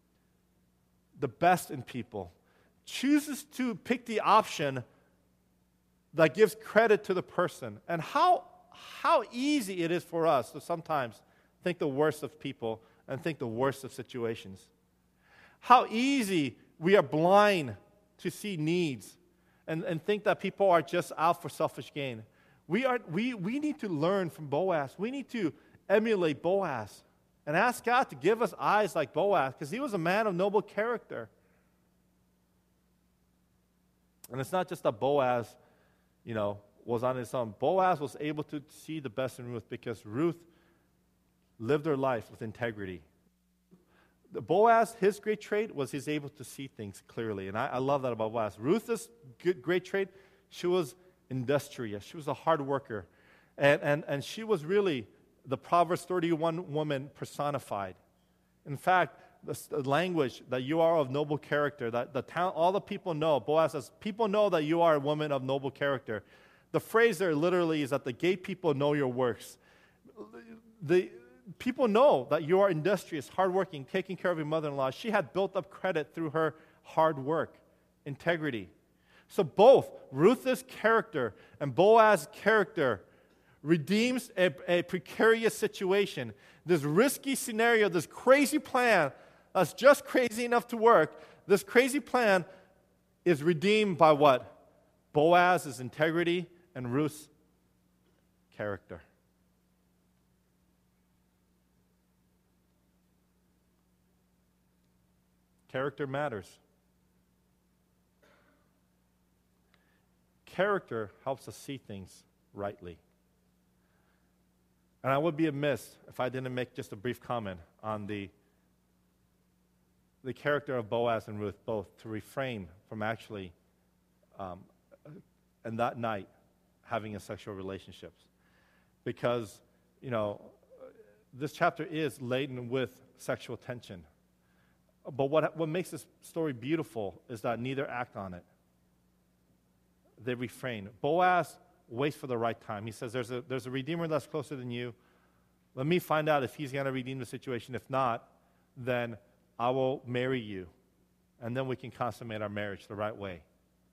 the best in people, chooses to pick the option that gives credit to the person. And how, how easy it is for us to sometimes think the worst of people and think the worst of situations. How easy we are blind to see needs and, and think that people are just out for selfish gain. We, are, we, we need to learn from Boaz. We need to emulate Boaz and ask God to give us eyes like Boaz, because he was a man of noble character. And it's not just that Boaz, you know, was on his own. Boaz was able to see the best in Ruth because Ruth lived her life with integrity. Boaz, his great trait was he's able to see things clearly. And I, I love that about Boaz. Ruth's good, great trait, she was industrious. She was a hard worker. And, and, and she was really the Proverbs thirty-one woman personified. In fact, the, the language that you are of noble character, that the town, all the people know, Boaz says, people know that you are a woman of noble character. The phrase there literally is that the gay people know your works. The people know that you are industrious, hardworking, taking care of your mother-in-law. She had built up credit through her hard work, integrity. So both Ruth's character and Boaz's character redeems a, a precarious situation. This risky scenario, this crazy plan that's just crazy enough to work, this crazy plan is redeemed by what? Boaz's integrity and Ruth's character. Character matters. Character helps us see things rightly. And I would be amiss if I didn't make just a brief comment on the, the character of Boaz and Ruth both, to refrain from actually, um, and that night, having a sexual relationships. Because, you know, this chapter is laden with sexual tension. But what, what makes this story beautiful is that neither act on it. They refrain. Boaz waits for the right time. He says, there's a, there's a Redeemer that's closer than you. Let me find out if he's going to redeem the situation. If not, then I will marry you. And then we can consummate our marriage the right way.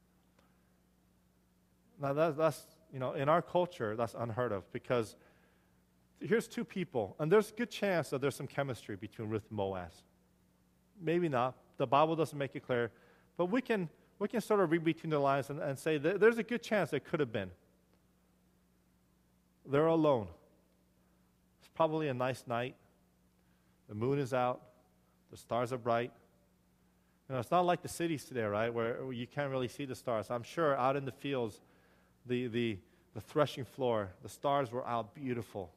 Now, that's, that's you know, in our culture, that's unheard of, because here's two people, and there's a good chance that there's some chemistry between Ruth and Boaz. Maybe not. The Bible doesn't make it clear. But we can we can sort of read between the lines and, and say that there's a good chance it could have been. They're alone. It's probably a nice night. The moon is out. The stars are bright. You know, it's not like the cities today, right, where you can't really see the stars. I'm sure out in the fields, the, the, the threshing floor, the stars were out beautiful.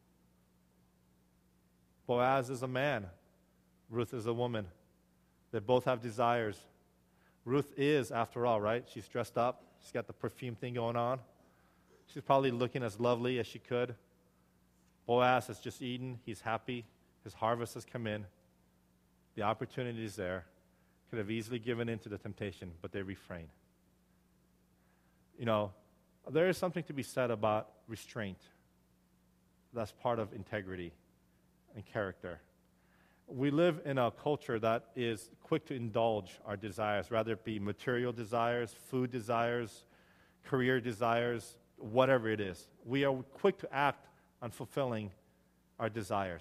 Boaz is a man. Ruth is a woman. They both have desires. Ruth is, after all, right? She's dressed up. She's got the perfume thing going on. She's probably looking as lovely as she could. Boaz has just eaten. He's happy. His harvest has come in. The opportunity is there. Could have easily given in to the temptation, but they refrain. You know, there is something to be said about restraint. That's part of integrity and character. We live in a culture that is quick to indulge our desires, whether it be material desires, food desires, career desires, whatever it is. We are quick to act on fulfilling our desires.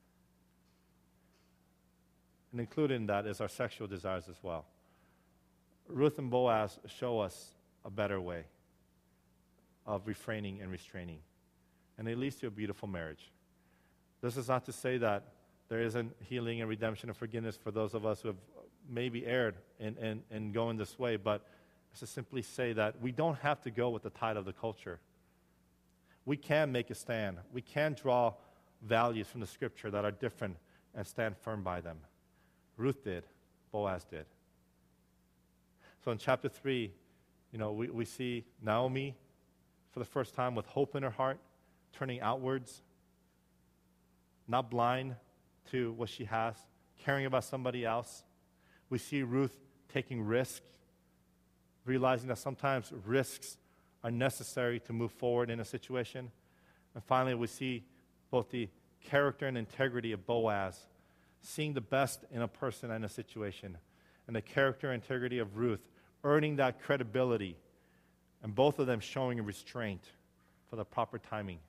And included in that is our sexual desires as well. Ruth and Boaz show us a better way of refraining and restraining. And it leads to a beautiful marriage. This is not to say that there isn't healing and redemption and forgiveness for those of us who have maybe erred in, in, in going this way, but it's to simply say that we don't have to go with the tide of the culture. We can make a stand. We can draw values from the Scripture that are different and stand firm by them. Ruth did. Boaz did. So in chapter three, you know, we, we see Naomi for the first time with hope in her heart, turning outwards, not blind to what she has, caring about somebody else. We see Ruth taking risks, realizing that sometimes risks are necessary to move forward in a situation. And finally, we see both the character and integrity of Boaz, seeing the best in a person and a situation, and the character and integrity of Ruth, earning that credibility, and both of them showing a restraint for the proper timing.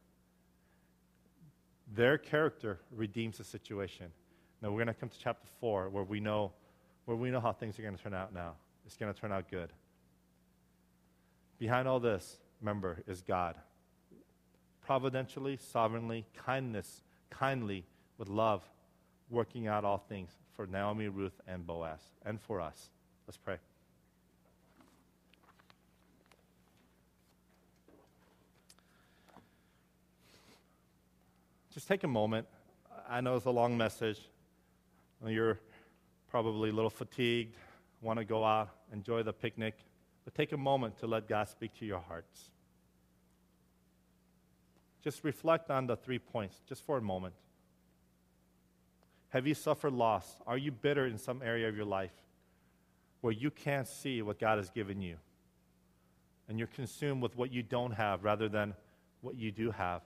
Their character redeems the situation. Now we're going to come to chapter four, where we know, where we know how things are going to turn out now. It's going to turn out good. Behind all this, remember, is God. Providentially, sovereignly, kindness, kindly, with love, working out all things for Naomi, Ruth, and Boaz, and for us. Let's pray. Just take a moment. I know it's a long message. Well, you're probably a little fatigued, want to go out, enjoy the picnic, but take a moment to let God speak to your hearts. Just reflect on the three points, just for a moment. Have you suffered loss? Are you bitter in some area of your life where you can't see what God has given you? And you're consumed with what you don't have rather than what you do have.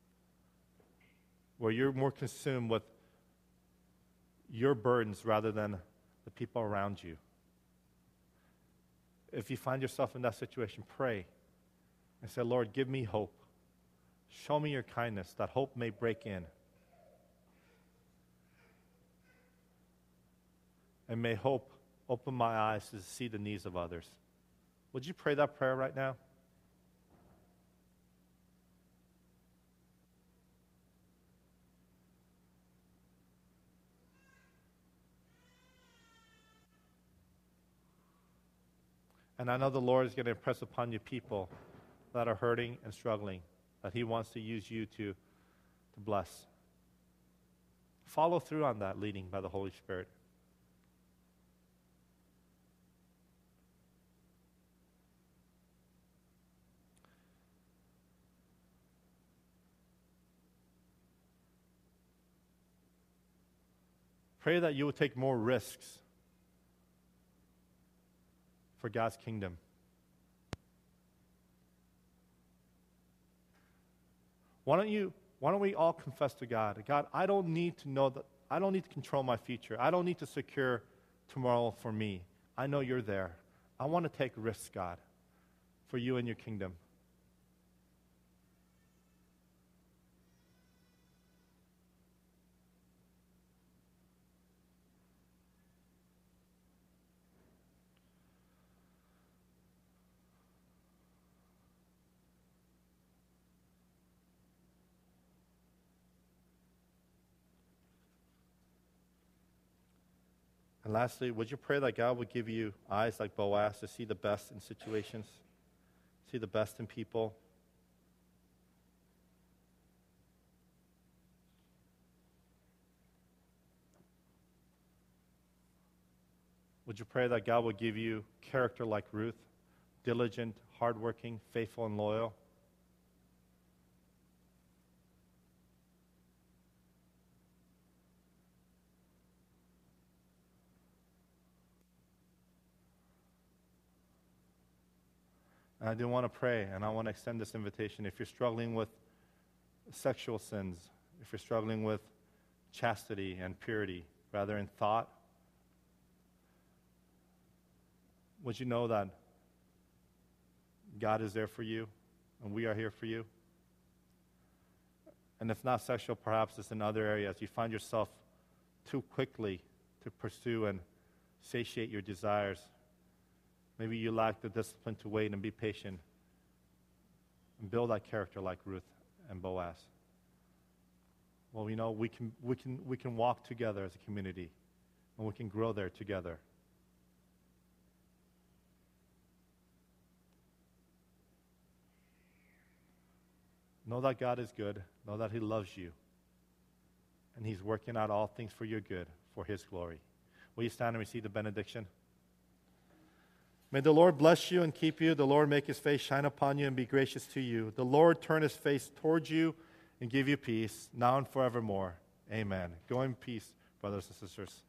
Where you're more consumed with your burdens rather than the people around you. If you find yourself in that situation, pray and say, Lord, give me hope. Show me your kindness, that hope may break in. And may hope open my eyes to see the needs of others. Would you pray that prayer right now? And I know the Lord is going to impress upon you people that are hurting and struggling, that He wants to use you to, to bless. Follow through on that leading by the Holy Spirit. Pray that you will take more risks for God's kingdom. Why don't you, why don't we all confess to God, God, I don't need to know that, I don't need to control my future. I don't need to secure tomorrow for me. I know you're there. I want to take risks, God, for you and your kingdom. And lastly, would you pray that God would give you eyes like Boaz to see the best in situations, see the best in people? Would you pray that God would give you character like Ruth, diligent, hardworking, faithful, and loyal? And I do want to pray, and I want to extend this invitation. If you're struggling with sexual sins, if you're struggling with chastity and purity, rather in thought, would you know that God is there for you, and we are here for you? And if not sexual, perhaps it's in other areas. You find yourself too quickly to pursue and satiate your desires. Maybe you lack the discipline to wait and be patient and build that character like Ruth and Boaz. Well, you know, we can, we can, we can walk together as a community, and we can grow there together. Know that God is good. Know that He loves you. And He's working out all things for your good, for His glory. Will you stand and receive the benediction? May the Lord bless you and keep you. The Lord make His face shine upon you and be gracious to you. The Lord turn His face towards you and give you peace, now and forevermore. Amen. Go in peace, brothers and sisters.